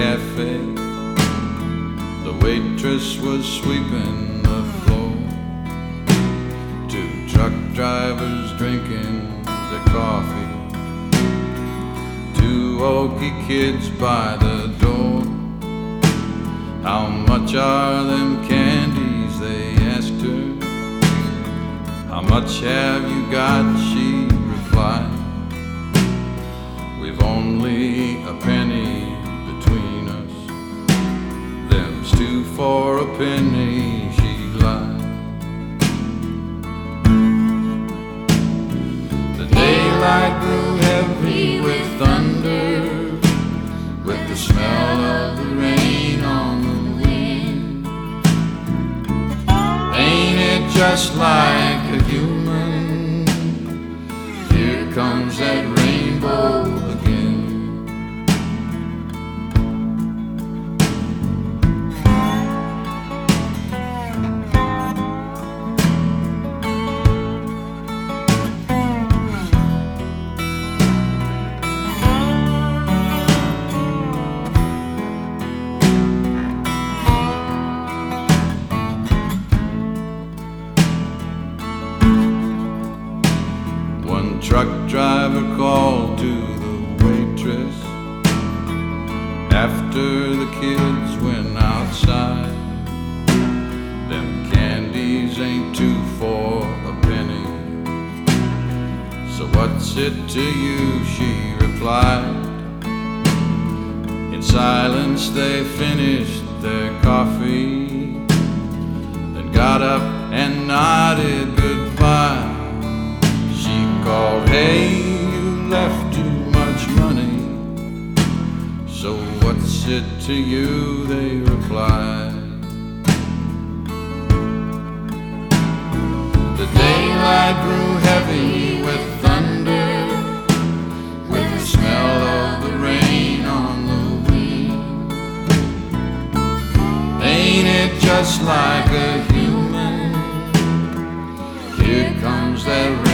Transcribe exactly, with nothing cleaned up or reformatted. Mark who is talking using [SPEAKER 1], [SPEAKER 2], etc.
[SPEAKER 1] cafe. The waitress was sweeping the floor. Two truck drivers drinking their coffee. Two oaky kids by the door. How much are them candies, they asked her. How much have you got, she replied. We've only a penny between us. Them's two for a penny, she lied. The daylight grew heavy with thunder, with the smell of the rain on the wind. Ain't it just like a human? Here comes that rainbow again. One truck driver called to the waitress after the kids went outside. Them candies ain't two for a penny. So what's it to you, she replied. In silence they finished their coffee, then got up and nodded goodbye. She called, hey, you left too much money. So what's it to you, they replied. The daylight grew heavy with thunder, with the smell of the rain on the wind. Ain't it just like a human? Here comes that rain.